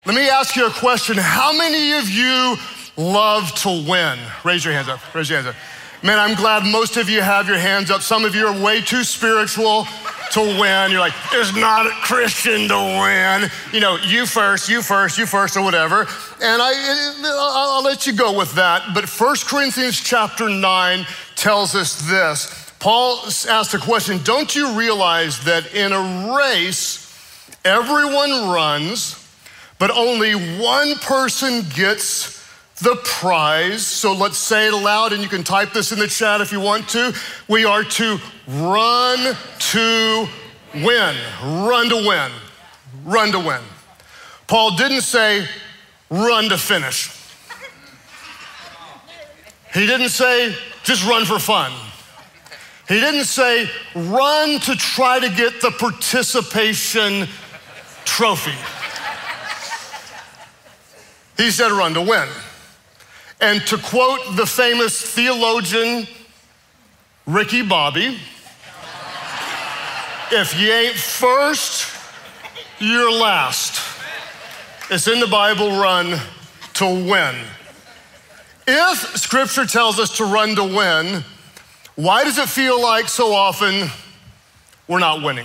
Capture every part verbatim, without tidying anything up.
Let me ask you a question. How many of you love to win? Raise your hands up, raise your hands up. Man, I'm glad most of you have your hands up. Some of you are way too spiritual to win. You're like, it's not a Christian to win. You know, you first, you first, you first, or whatever. And I, I'll let you go with that. But First Corinthians chapter nine tells us this. Paul asked the question, don't you realize that in a race, everyone runs, but only one person gets the prize? So let's say it aloud, and you can type this in the chat if you want to. We are to run to win, run to win, run to win. Paul didn't say run to finish. He didn't say just run for fun. He didn't say run to try to get the participation trophy. He said run to win. And to quote the famous theologian Ricky Bobby, if you ain't first, you're last. It's in the Bible, run to win. If scripture tells us to run to win, why does it feel like so often we're not winning?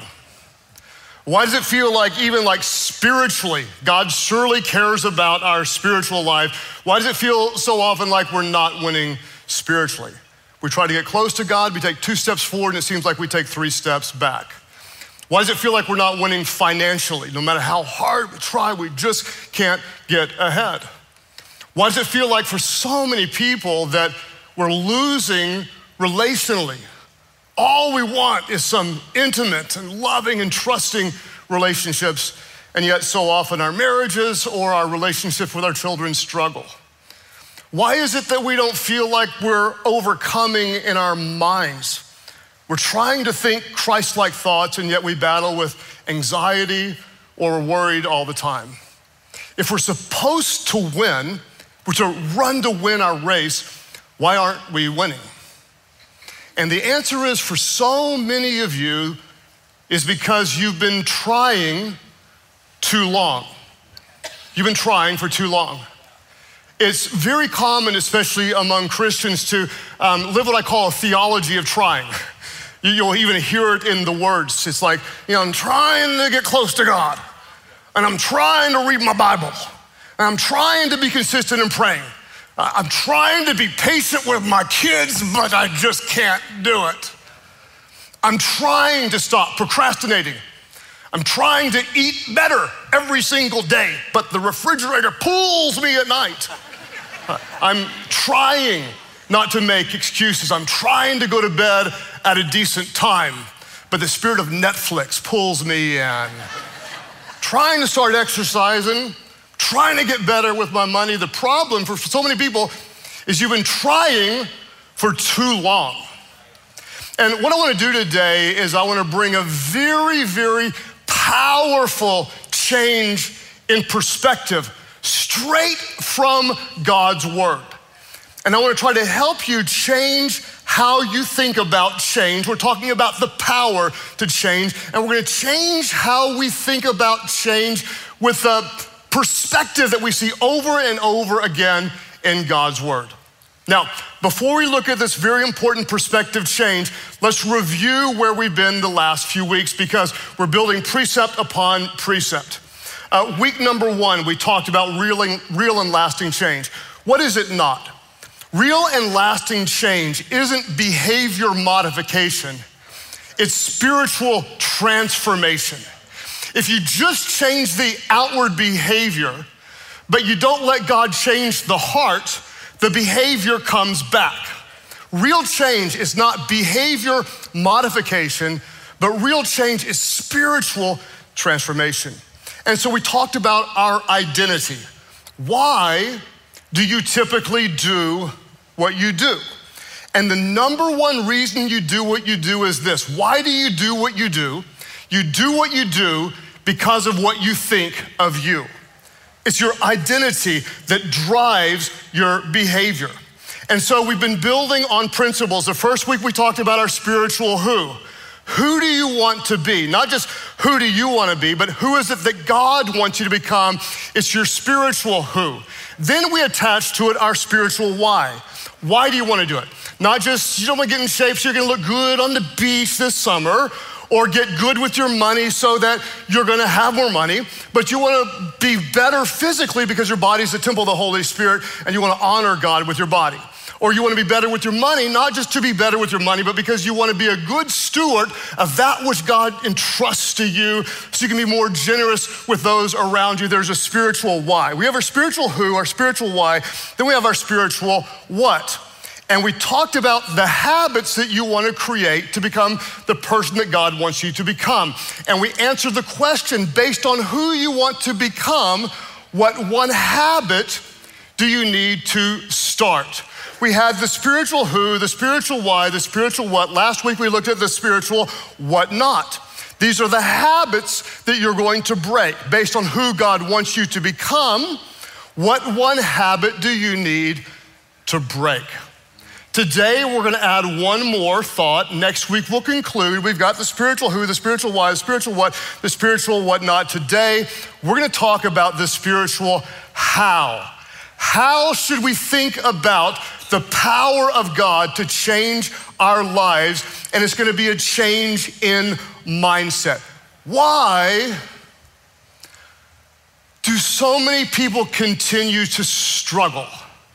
Why does it feel like even like spiritually, God surely cares about our spiritual life? Why does it feel so often like we're not winning spiritually? We try to get close to God, we take two steps forward, and it seems like we take three steps back. Why does it feel like we're not winning financially? No matter how hard we try, we just can't get ahead. Why does it feel like for so many people that we're losing relationally? All we want is some intimate and loving and trusting relationships, and yet so often our marriages or our relationships with our children struggle. Why is it that we don't feel like we're overcoming in our minds? We're trying to think Christ-like thoughts, and yet we battle with anxiety or we're worried all the time. If we're supposed to win, we're to run to win our race, why aren't we winning? And the answer is, for so many of you, is because you've been trying too long. You've been trying for too long. It's very common, especially among Christians, to um, live what I call a theology of trying. You'll even hear it in the words. It's like, you know, I'm trying to get close to God, and I'm trying to read my Bible, and I'm trying to be consistent in praying. I'm trying to be patient with my kids, but I just can't do it. I'm trying to stop procrastinating. I'm trying to eat better every single day, but the refrigerator pulls me at night. I'm trying not to make excuses. I'm trying to go to bed at a decent time, but the spirit of Netflix pulls me in. Trying to start exercising, trying to get better with my money. The problem for so many people is you've been trying for too long. And what I want to do today is I want to bring a very, very powerful change in perspective straight from God's word. And I want to try to help you change how you think about change. We're talking about the power to change, and we're going to change how we think about change with a perspective that we see over and over again in God's word. Now, before we look at this very important perspective change, let's review where we've been the last few weeks, because we're building precept upon precept. Uh, week number one, we talked about real and, real and lasting change. What is it not? Real and lasting change isn't behavior modification, it's spiritual transformation. If you just change the outward behavior, but you don't let God change the heart, the behavior comes back. Real change is not behavior modification, but real change is spiritual transformation. And so we talked about our identity. Why do you typically do what you do? And the number one reason you do what you do is this. Why do you do what you do? You do what you do because of what you think of you. It's your identity that drives your behavior. And so we've been building on principles. The first week we talked about our spiritual who. who do you want to be? Not just who do you want to be, but who is it that God wants you to become? It's your spiritual who. Then we attach to it our spiritual why. Why do you want to do it? Not just you don't want to get in shape so you're going to look good on the beach this summer, or get good with your money so that you're gonna have more money, but you wanna be better physically because your body's the temple of the Holy Spirit and you wanna honor God with your body. Or you wanna be better with your money, not just to be better with your money, but because you wanna be a good steward of that which God entrusts to you so you can be more generous with those around you. There's a spiritual why. We have our spiritual who, our spiritual why, then we have our spiritual what. And we talked about the habits that you want to create to become the person that God wants you to become. And we answered the question based on who you want to become, what one habit do you need to start? We had the spiritual who, the spiritual why, the spiritual what. Last week we looked at the spiritual what not. These are the habits that you're going to break based on who God wants you to become. What one habit do you need to break? Today, we're gonna add one more thought. Next week, we'll conclude. We've got the spiritual who, the spiritual why, the spiritual what, the spiritual what not. Today, we're gonna talk about the spiritual how. How should we think about the power of God to change our lives? And it's gonna be a change in mindset. Why do so many people continue to struggle?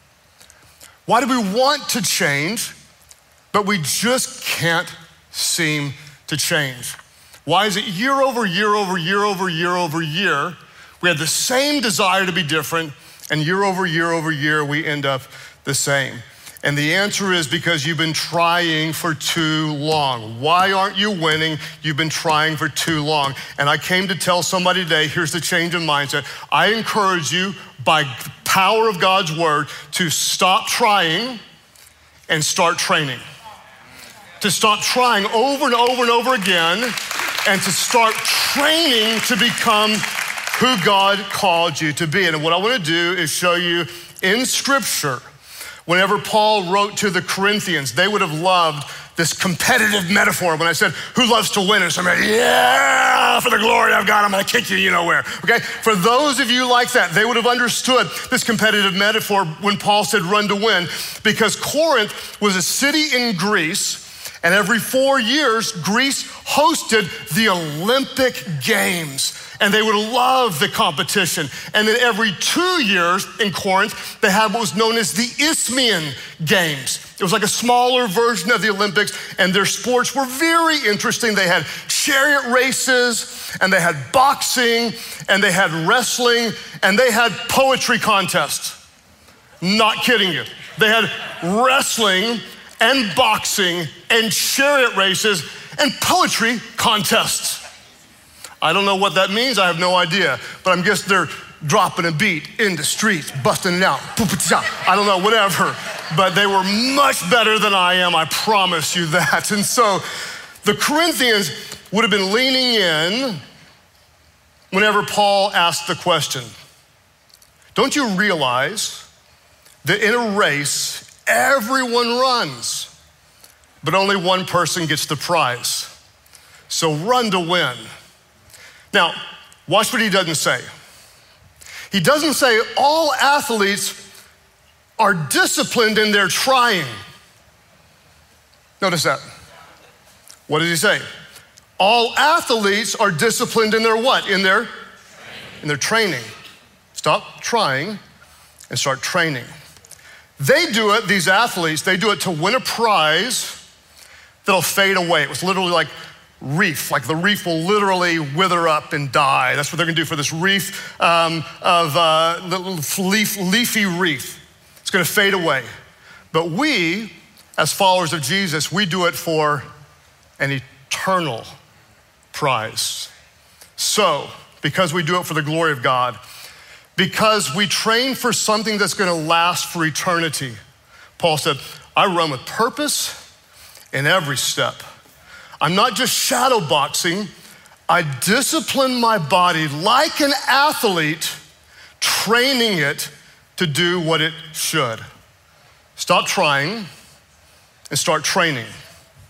Why do we want to change, but we just can't seem to change? Why is it year over year over year over year over year, we have the same desire to be different, and year over year over year, we end up the same? And the answer is because you've been trying for too long. Why aren't you winning? You've been trying for too long. And I came to tell somebody today, here's the change in mindset. I encourage you by the power of God's word to stop trying and start training. To stop trying over and over and over again and to start training to become who God called you to be. And what I want to do is show you in scripture, whenever Paul wrote to the Corinthians, they would have loved this competitive metaphor. When I said, who loves to win? And somebody, yeah, for the glory of God, I'm gonna kick you, you know where, okay? For those of you like that, they would have understood this competitive metaphor when Paul said run to win, because Corinth was a city in Greece, and every four years, Greece hosted the Olympic Games. And they would love the competition. And then every two years in Corinth, they had what was known as the Isthmian Games. It was like a smaller version of the Olympics, and their sports were very interesting. They had chariot races, and they had boxing, and they had wrestling, and they had poetry contests. Not kidding you. They had wrestling and boxing and chariot races and poetry contests. I don't know what that means, I have no idea, but I'm guessing they're dropping a beat in the streets, busting it out. I don't know, whatever. But they were much better than I am, I promise you that. And so the Corinthians would have been leaning in whenever Paul asked the question. Don't you realize that in a race, everyone runs, but only one person gets the prize? So run to win. Now, watch what he doesn't say. He doesn't say all athletes are disciplined in their trying. Notice that. What does he say? All athletes are disciplined in their what? In their, in their training. Stop trying and start training. They do it, these athletes, they do it to win a prize that'll fade away. It was literally like reef, like the reef will literally wither up and die. That's what they're gonna do for this reef um, of uh, leaf, leafy reef. It's gonna fade away. But we, as followers of Jesus, we do it for an eternal prize. So, because we do it for the glory of God, because we train for something that's gonna last for eternity, Paul said, I run with purpose in every step. I'm not just shadow boxing, I discipline my body like an athlete, training it to do what it should. Stop trying and start training.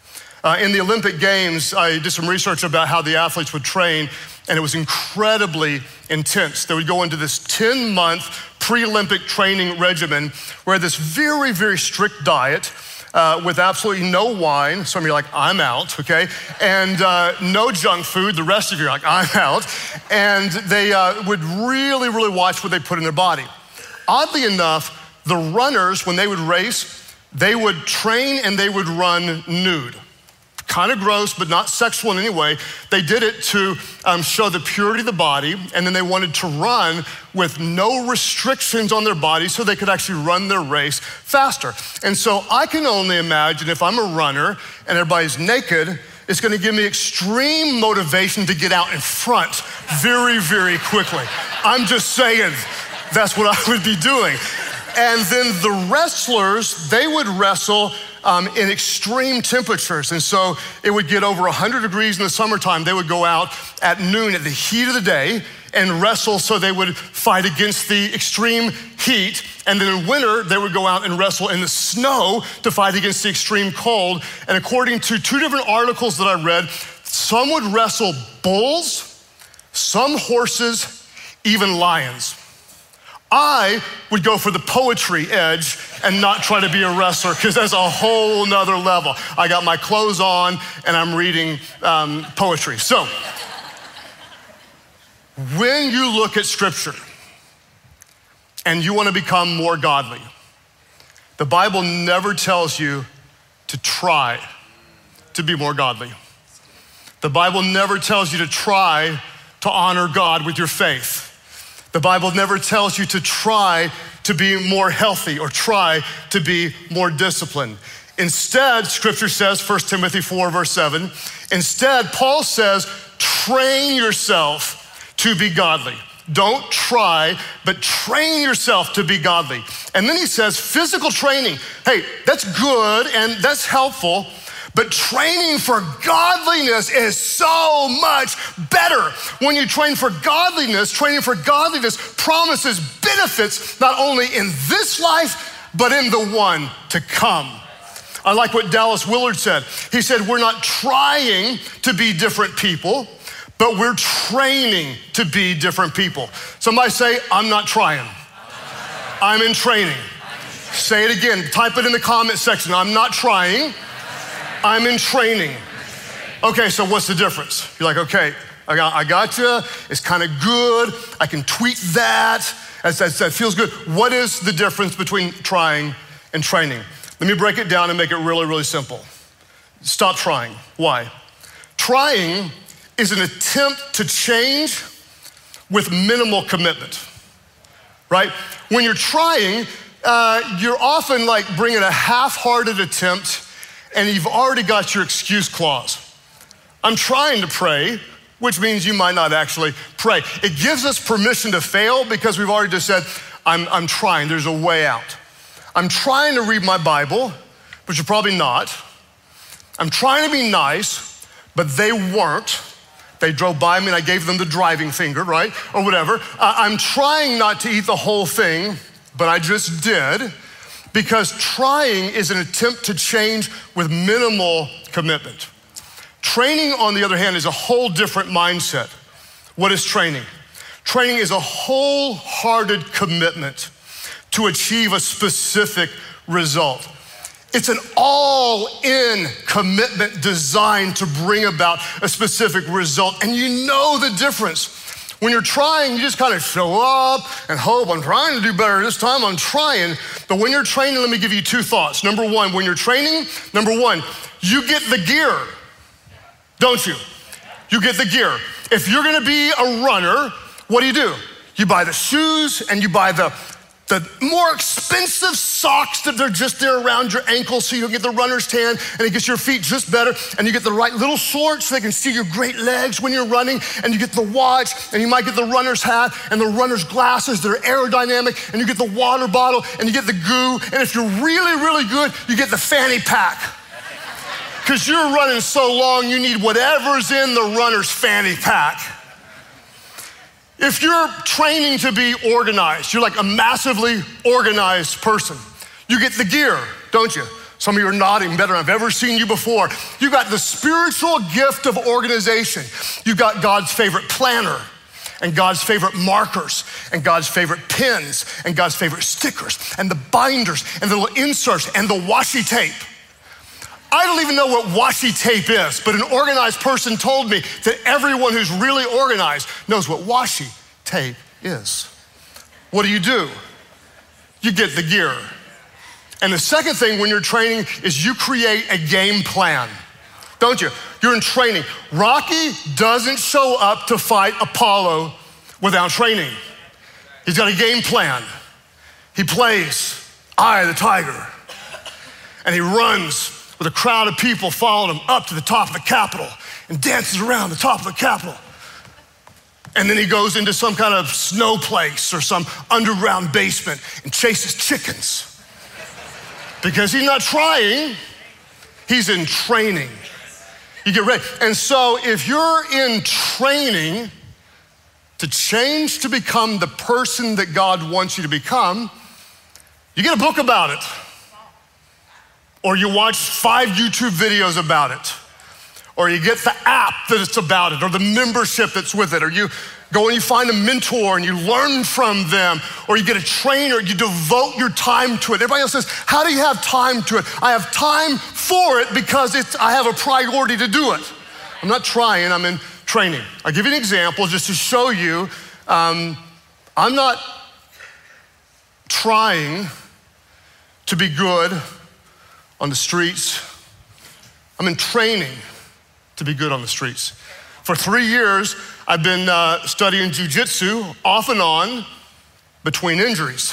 Uh, in the Olympic Games, I did some research about how the athletes would train, and it was incredibly intense. They would go into this ten-month pre-Olympic training regimen where this very, very strict diet uh, with absolutely no wine. Some of you are like, I'm out, okay? And uh, no junk food. The rest of you are like, I'm out. And they uh, would really, really watch what they put in their body. Oddly enough, the runners, when they would race, they would train and they would run nude. Kind of gross, but not sexual in any way. They did it to um, show the purity of the body, and then they wanted to run with no restrictions on their body so they could actually run their race faster. And so I can only imagine if I'm a runner and everybody's naked, it's gonna give me extreme motivation to get out in front very, very quickly. I'm just saying, that's what I would be doing. And then the wrestlers, they would wrestle um, in extreme temperatures. And so it would get over one hundred degrees in the summertime. They would go out at noon at the heat of the day and wrestle, so they would fight against the extreme heat. And then in winter, they would go out and wrestle in the snow to fight against the extreme cold. And according to two different articles that I read, some would wrestle bulls, some horses, even lions. I would go for the poetry edge and not try to be a wrestler, because that's a whole nother level. I got my clothes on and I'm reading um, poetry. So when you look at scripture and you want to become more godly, the Bible never tells you to try to be more godly. The Bible never tells you to try to honor God with your faith. The Bible never tells you to try to be more healthy or try to be more disciplined. Instead, scripture says, First Timothy four, verse seven, instead, Paul says, train yourself to be godly. Don't try, but train yourself to be godly. And then he says, physical training. Hey, that's good and that's helpful, but training for godliness is so much better. When you train for godliness, training for godliness promises benefits not only in this life, but in the one to come. I like what Dallas Willard said. He said, we're not trying to be different people, but we're training to be different people. Somebody say, I'm not trying. I'm in training. Say it again. Type it in the comment section. I'm not trying. I'm in training. Okay, so what's the difference? You're like, okay, I got, I got you. It's kind of good. I can tweak that. That, that. that feels good. What is the difference between trying and training? Let me break it down and make it really, really simple. Stop trying. Why? Trying is an attempt to change with minimal commitment, right? When you're trying, uh, you're often like bringing a half-hearted attempt, and you've already got your excuse clause. I'm trying to pray, which means you might not actually pray. It gives us permission to fail because we've already just said, I'm, I'm trying, there's a way out. I'm trying to read my Bible, but you're probably not. I'm trying to be nice, but they weren't. They drove by me and I gave them the driving finger, right? Or whatever. Uh, I'm trying not to eat the whole thing, but I just did. Because trying is an attempt to change with minimal commitment. Training, on the other hand, is a whole different mindset. What is training? Training is a wholehearted commitment to achieve a specific result. It's an all-in commitment designed to bring about a specific result. And you know the difference. When you're trying, you just kind of show up and hope, I'm trying to do better this time, I'm trying. But when you're training, let me give you two thoughts. Number one, when you're training, number one, you get the gear, don't you? You get the gear. If you're gonna be a runner, what do you do? You buy the shoes and you buy the The more expensive socks that they're just there around your ankles so you don't get the runner's tan and it gets your feet just better, and you get the right little shorts so they can see your great legs when you're running, and you get the watch, and you might get the runner's hat and the runner's glasses that are aerodynamic, and you get the water bottle and you get the goo, and if you're really, really good, you get the fanny pack. Because you're running so long, you need whatever's in the runner's fanny pack. If you're training to be organized, you're like a massively organized person. You get the gear, don't you? Some of you are nodding better than I've ever seen you before. You got the spiritual gift of organization. You got God's favorite planner and God's favorite markers and God's favorite pens and God's favorite stickers and the binders and the little inserts and the washi tape. I don't even know what washi tape is, but an organized person told me that everyone who's really organized knows what washi tape is. What do you do? You get the gear. And the second thing when you're training is you create a game plan, don't you? You're in training. Rocky doesn't show up to fight Apollo without training. He's got a game plan. He plays Eye of the Tiger, and he runs with a crowd of people following him up to the top of the Capitol and dances around the top of the Capitol. And then he goes into some kind of snow place or some underground basement and chases chickens. Because he's not trying, he's in training. You get ready. And so if you're in training to change to become the person that God wants you to become, you get a book about it. Or you watch five YouTube videos about it. Or you get the app that it's about it, or the membership that's with it, or you go and you find a mentor and you learn from them, or you get a trainer, you devote your time to it. Everybody else says, how do you have time to it? I have time for it because it's, I have a priority to do it. I'm not trying, I'm in training. I'll give you an example just to show you, um, I'm not trying to be good on the streets. I'm in training to be good on the streets. For three years, I've been uh, studying jujitsu off and on between injuries.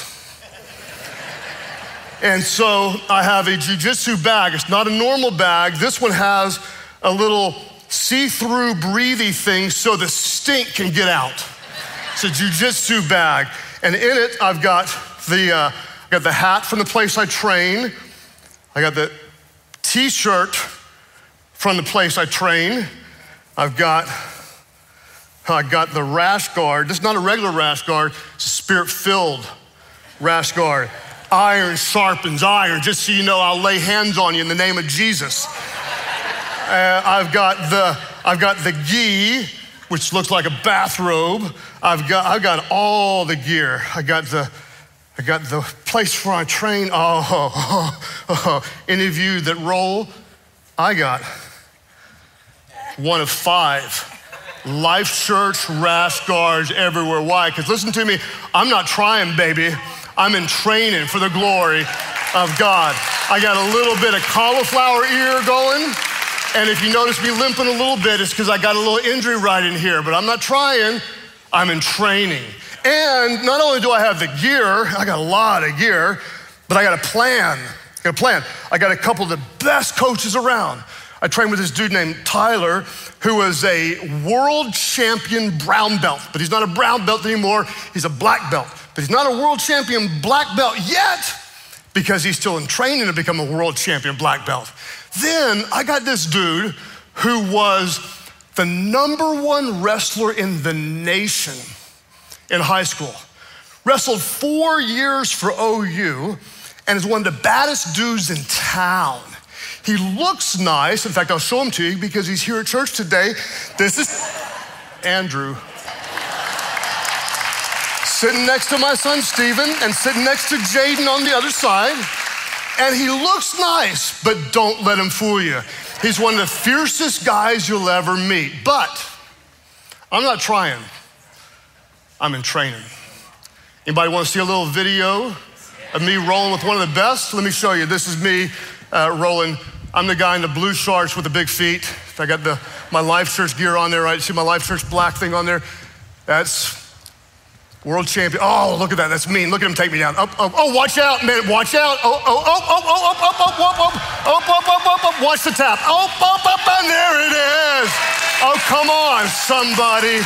And so I have a jujitsu bag. It's not a normal bag. This one has a little see-through breathy thing so the stink can get out. It's a jujitsu bag. And in it, I've got the, uh, I got the hat from the place I train. I got the t-shirt from the place I train. I've got, I got the rash guard. This is not a regular rash guard, it's a spirit-filled rash guard. Iron sharpens iron. Just so you know, I'll lay hands on you in the name of Jesus. Uh, I've got the, I've got the gi, which looks like a bathrobe. I've got, I've got all the gear. I got the, I got the place where I train. Oh, oh, oh, any of you that roll, I got one of five Life Church rash guards everywhere. Why? Because listen to me, I'm not trying, baby. I'm in training for the glory of God. I got a little bit of cauliflower ear going, and if you notice me limping a little bit, it's because I got a little injury right in here, but I'm not trying, I'm in training. And not only do I have the gear, I got a lot of gear, but I got a plan. I got a plan. I got a couple of the best coaches around. I trained with this dude named Tyler, who was a world champion brown belt, but he's not a brown belt anymore, he's a black belt. But he's not a world champion black belt yet because he's still in training to become a world champion black belt. Then I got this dude who was the number one wrestler in the nation in high school. Wrestled four years for O U and is one of the baddest dudes in town. He looks nice. In fact, I'll show him to you because he's here at church today. This is Andrew. Sitting next to my son, Stephen, and sitting next to Jaden on the other side. And he looks nice, but don't let him fool you. He's one of the fiercest guys you'll ever meet. But I'm not trying. I'm in training. Anybody want to see a little video of me rolling with one of the best? Let me show you. This is me uh, rolling. I'm the guy in the blue shorts with the big feet. I got the my Life Church gear on there, right? See my Life Church black thing on there? That's world champion. Oh, look at that. That's mean. Look at him take me down. Up, up. Oh, watch out, man. Watch out. Oh, oh, oh, oh, oh, up, up, up, up, up, up, up, up, up, up. Watch the tap. Oh, up, up, and there it is. Oh, come on, somebody.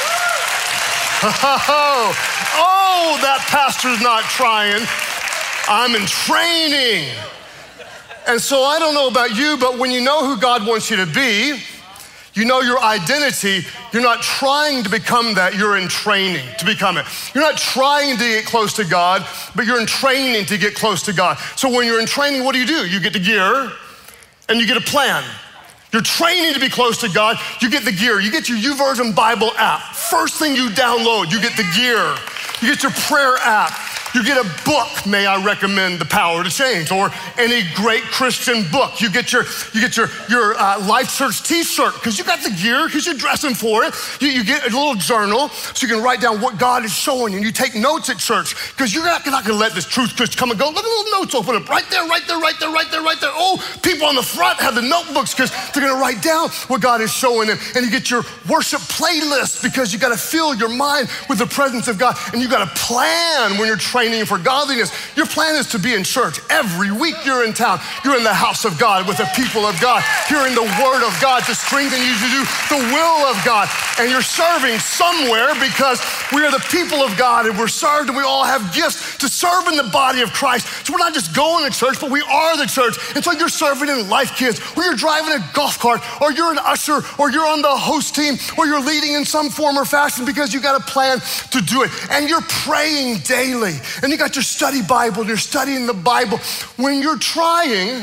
Oh, oh, that pastor's not trying. I'm in training. And so I don't know about you, but when you know who God wants you to be, You know your identity. You're not trying to become that. You're in training to become it. You're not trying to get close to God, but you're in training to get close to God. So when you're in training, what do you do? You get the gear and you get a plan. You're training to be close to God. You get the gear. You get your YouVersion Bible app. First thing you download, you get the gear. You get your prayer app. You get a book, may I recommend The Power to Change, or any great Christian book. You get your you get your, your uh, Life Church t-shirt, because you got the gear, because you're dressing for it. You, you get a little journal, so you can write down what God is showing you. And you take notes at church, because you're not, not gonna let this truth just come and go. Look at little notes open up, right there, right there, right there, right there, right there. Oh, people on the front have the notebooks, because they're gonna write down what God is showing them. And you get your worship playlist, because you gotta fill your mind with the presence of God. And you gotta plan when you're training for godliness. Your plan is to be in church. Every week you're in town. You're in the house of God with the people of God. You're in the word of God to strengthen you to do the will of God. And you're serving somewhere, because we are the people of God and we're served, and we all have gifts to serve in the body of Christ. So we're not just going to church, but we are the church. And so you're serving in Life Kids, or you're driving a golf cart, or you're an usher, or you're on the host team, or you're leading in some form or fashion, because you got a plan to do it. And you're praying daily. And you got your study Bible, and you're studying the Bible. When you're trying,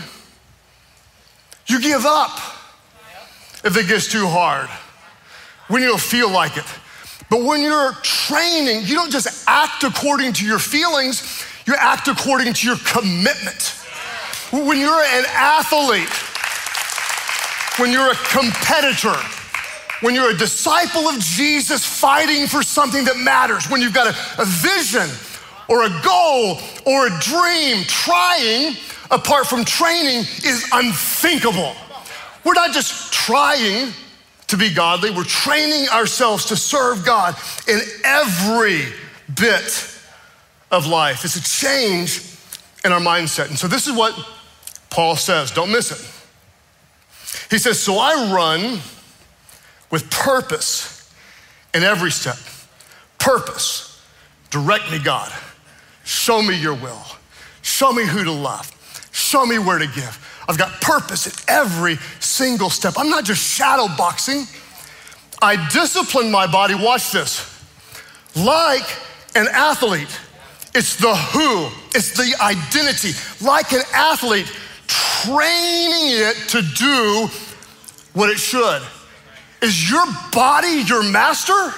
you give up if it gets too hard, when you don't feel like it. But when you're training, you don't just act according to your feelings, you act according to your commitment. When you're an athlete, when you're a competitor, when you're a disciple of Jesus fighting for something that matters, when you've got a, a vision, or a goal, or a dream, trying apart from training is unthinkable. We're not just trying to be godly, we're training ourselves to serve God in every bit of life. It's a change in our mindset. And so this is what Paul says, don't miss it. He says, so I run with purpose in every step. Purpose, direct me, God. Show me your will. Show me who to love. Show me where to give. I've got purpose at every single step. I'm not just shadow boxing. I discipline my body, watch this, like an athlete. It's the who, it's the identity. Like an athlete, training it to do what it should. Is your body your master?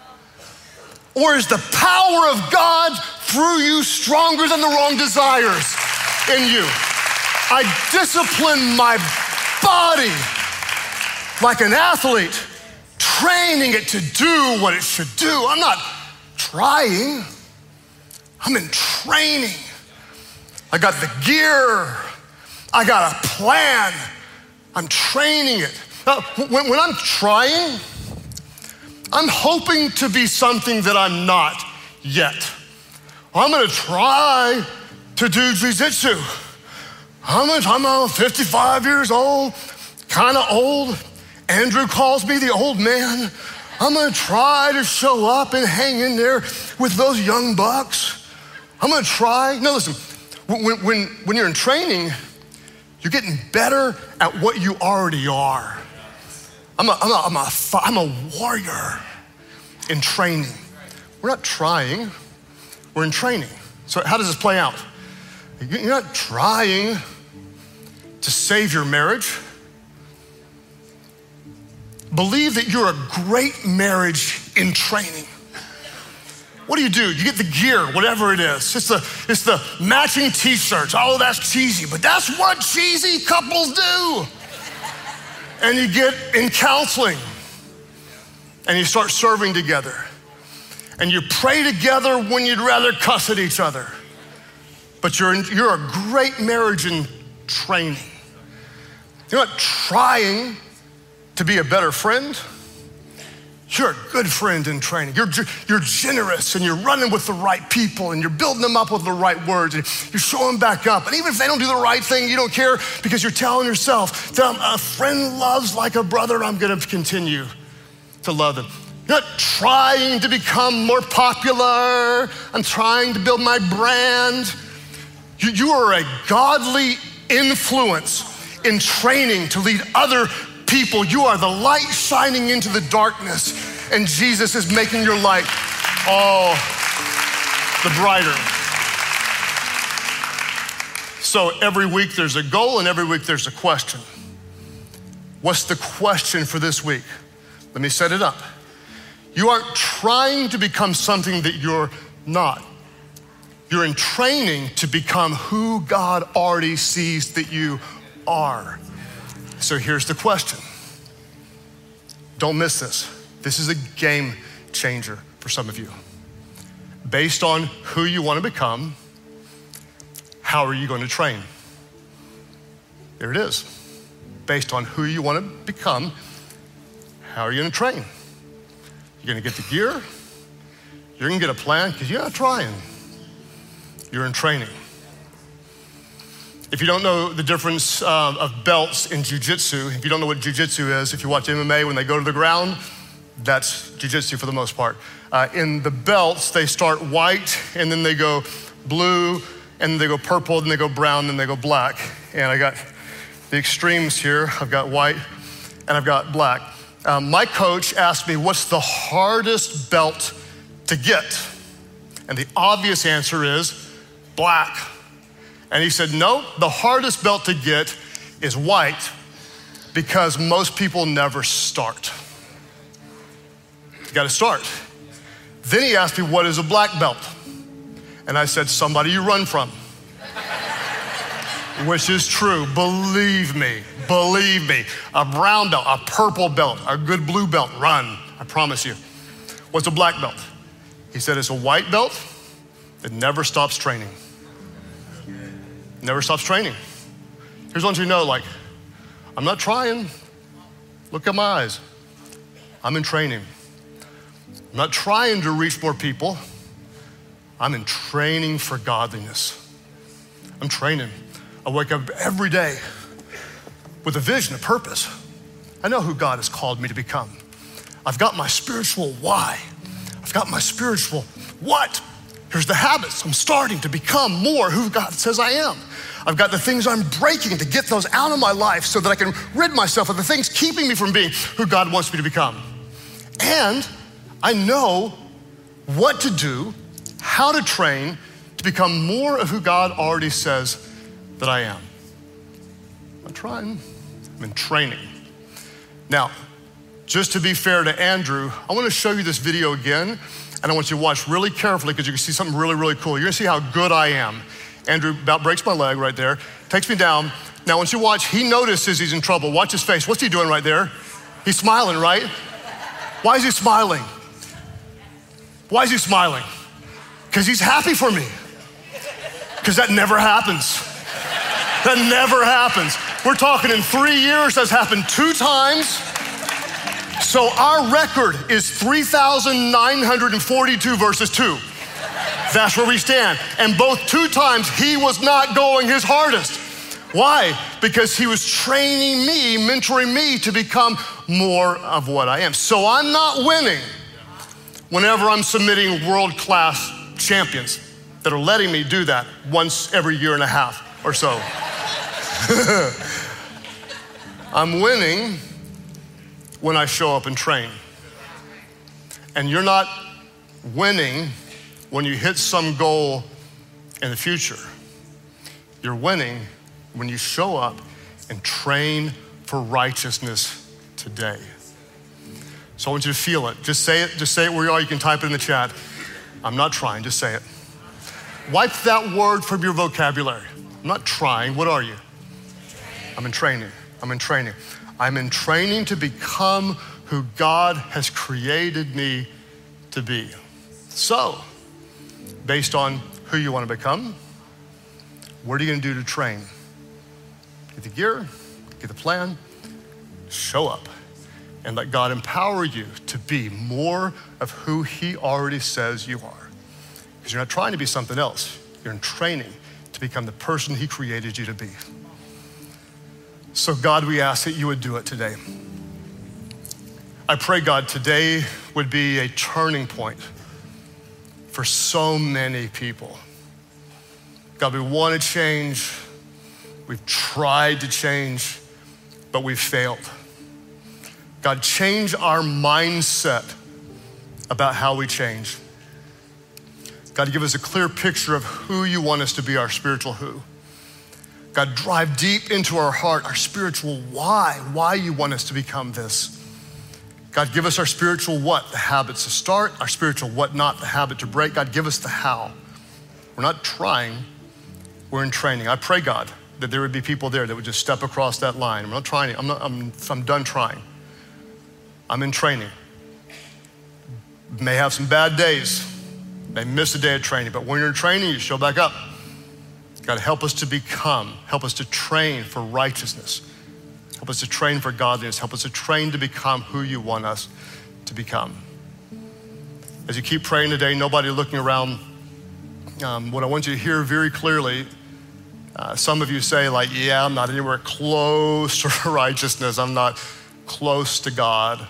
Or is the power of God through you stronger than the wrong desires in you? I discipline my body like an athlete, training it to do what it should do. I'm not trying, I'm in training. I got the gear, I got a plan, I'm training it. Now, when, when I'm trying, I'm hoping to be something that I'm not yet. I'm gonna try to do jiu-jitsu. I'm, gonna, I'm fifty-five years old, kinda old. Andrew calls me the old man. I'm gonna try to show up and hang in there with those young bucks. I'm gonna try. No, listen, when, when, when you're in training, you're getting better at what you already are. I'm a, I'm a, I'm a, I'm a warrior in training. We're not trying, we're in training. So how does this play out? You're not trying to save your marriage. Believe that you're a great marriage in training. What do you do? You get the gear, whatever it is. It's the, it's the matching t-shirts. Oh, that's cheesy, but that's what cheesy couples do. And you get in counseling and you start serving together. And you pray together when you'd rather cuss at each other. But you're, in, you're a great marriage in training. You're not trying to be a better friend. You're a good friend in training. You're, you're generous and you're running with the right people and you're building them up with the right words and you're showing back up. And even if they don't do the right thing, you don't care because you're telling yourself that a friend loves like a brother, I'm gonna continue to love them. You're not trying to become more popular. I'm trying to build my brand. You, you are a godly influence in training to lead other people. You are the light shining into the darkness, and Jesus is making your light all the brighter. So every week there's a goal, and every week there's a question. What's the question for this week? Let me set it up. You aren't trying to become something that you're not. You're in training to become who God already sees that you are. So here's the question. Don't miss this. This is a game changer for some of you. Based on who you want to become, how are you going to train? There it is. Based on who you want to become, how are you going to train? You're going to get the gear. You're going to get a plan because you're not trying. You're in training. If you don't know the difference uh, of belts in jiu-jitsu, if you don't know what jiu-jitsu is, if you watch M M A, when they go to the ground, that's jiu-jitsu for the most part. Uh, in the belts, they start white, and then they go blue, and then they go purple, then they go brown, then they go black. And I got the extremes here. I've got white, and I've got black. Um, my coach asked me, what's the hardest belt to get? And the obvious answer is black. And he said, no, the hardest belt to get is white because most people never start. You gotta start. Then he asked me, what is a black belt? And I said, somebody you run from. Which is true, believe me, believe me. A brown belt, a purple belt, a good blue belt, run, I promise you. What's a black belt? He said, it's a white belt that never stops training. Never stops training. Here's one you know, like, I'm not trying. Look at my eyes. I'm in training. I'm not trying to reach more people. I'm in training for godliness. I'm training. I wake up every day with a vision, a purpose. I know who God has called me to become. I've got my spiritual why. I've got my spiritual what. Here's the habits. I'm starting to become more who God says I am. I've got the things I'm breaking to get those out of my life so that I can rid myself of the things keeping me from being who God wants me to become. And I know what to do, how to train to become more of who God already says that I am. I'm trying, I'm in training. Now, just to be fair to Andrew, I want to show you this video again, and I want you to watch really carefully because you can see something really, really cool. You're gonna see how good I am. Andrew about breaks my leg right there, takes me down. Now, once you watch, he notices he's in trouble. Watch his face. What's he doing right there? He's smiling, right? Why is he smiling? Why is he smiling? Because he's happy for me. Because that never happens. That never happens. We're talking in three years, that's happened two times. So our record is three thousand nine hundred forty-two versus two. That's where we stand. And both two times, he was not going his hardest. Why? Because he was training me, mentoring me to become more of what I am. So I'm not winning whenever I'm submitting world-class champions that are letting me do that once every year and a half or so. I'm winning when I show up and train. And you're not winning when you hit some goal in the future. You're winning when you show up and train for righteousness today. So I want you to feel it. Just say it, just say it where you are. You can type it in the chat. I'm not trying, just say it. Wipe that word from your vocabulary. I'm not trying, what are you? I'm in training, I'm in training. I'm in training to become who God has created me to be. So, based on who you want to become, what are you gonna do to train? Get the gear, get the plan, show up, and let God empower you to be more of who He already says you are. Because you're not trying to be something else. You're in training to become the person He created you to be. So God, we ask that you would do it today. I pray, God, today would be a turning point for so many people. God, we want to change. We've tried to change, but we've failed. God, change our mindset about how we change. God, give us a clear picture of who you want us to be, our spiritual who. God, drive deep into our heart, our spiritual why, why you want us to become this. God, give us our spiritual what, the habits to start, our spiritual what not, the habit to break. God, give us the how. We're not trying, we're in training. I pray, God, that there would be people there that would just step across that line. I'm not trying, I'm, not, I'm, I'm done trying. I'm in training. May have some bad days, may miss a day of training, but when you're in training, you show back up. God, help us to become, help us to train for righteousness. Help us to train for godliness. Help us to train to become who you want us to become. As you keep praying today, nobody looking around, um, what I want you to hear very clearly, uh, some of you say like, yeah, I'm not anywhere close to righteousness. I'm not close to God.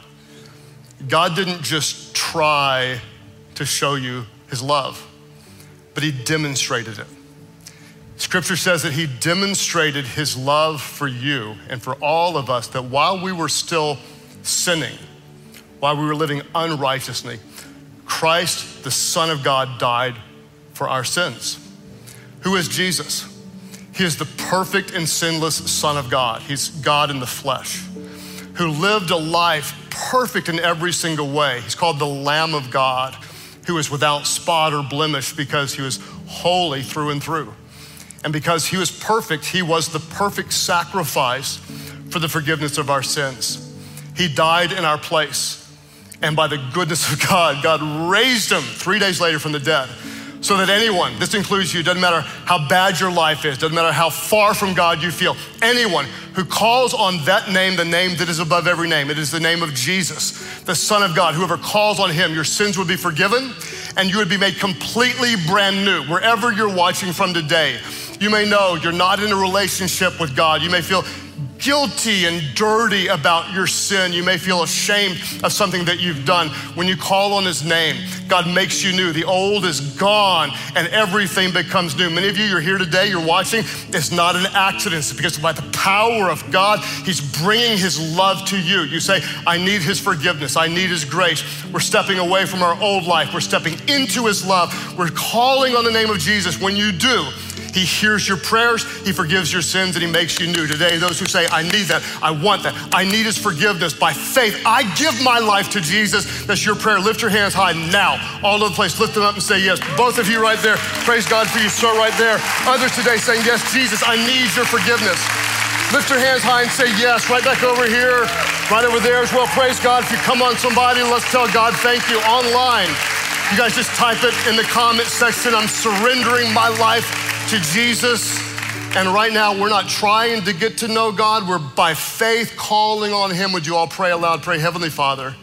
God didn't just try to show you his love, but he demonstrated it. Scripture says that he demonstrated his love for you and for all of us, that while we were still sinning, while we were living unrighteously, Christ, the Son of God, died for our sins. Who is Jesus? He is the perfect and sinless Son of God. He's God in the flesh, who lived a life perfect in every single way. He's called the Lamb of God, who is without spot or blemish because he was holy through and through. And because he was perfect, he was the perfect sacrifice for the forgiveness of our sins. He died in our place. And by the goodness of God, God raised him three days later from the dead, so that anyone, this includes you, doesn't matter how bad your life is, doesn't matter how far from God you feel, anyone who calls on that name, the name that is above every name, it is the name of Jesus, the Son of God, whoever calls on him, your sins would be forgiven and you would be made completely brand new. Wherever you're watching from today, you may know you're not in a relationship with God. You may feel guilty and dirty about your sin. You may feel ashamed of something that you've done. When you call on his name, God makes you new. The old is gone and everything becomes new. Many of you, you're here today, you're watching. It's not an accident. It's because by the power of God, he's bringing his love to you. You say, I need his forgiveness. I need his grace. We're stepping away from our old life. We're stepping into his love. We're calling on the name of Jesus. When you do, he hears your prayers, he forgives your sins, and he makes you new. Today, those who say, I need that, I want that, I need his forgiveness, by faith, I give my life to Jesus. That's your prayer. Lift your hands high now, all over the place. Lift them up and say yes. Both of you right there, praise God for you, sir, right there. Others today saying, yes, Jesus, I need your forgiveness. Lift your hands high and say yes. Right back over here, right over there as well. Praise God. If you come on somebody, let's tell God thank you. Online, you guys just type it in the comment section. I'm surrendering my life to Jesus. And right now, we're not trying to get to know God. We're by faith calling on him. Would you all pray aloud? Pray, Heavenly Father,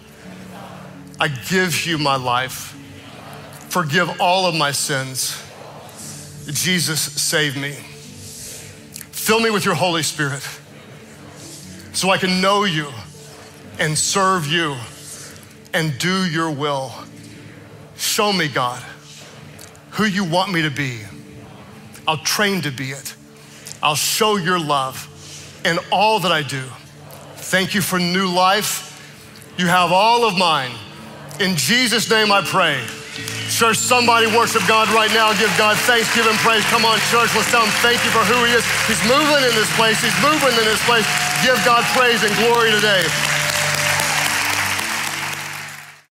I give you my life. Forgive all of my sins. Jesus, save me. Fill me with your Holy Spirit so I can know you and serve you and do your will. Show me, God, who you want me to be. I'll train to be it. I'll show your love in all that I do. Thank you for new life. You have all of mine. In Jesus' name I pray. Church, somebody worship God right now. Give God thanks, give him praise. Come on, church, let's tell him thank you for who he is. He's moving in this place. He's moving in this place. Give God praise and glory today.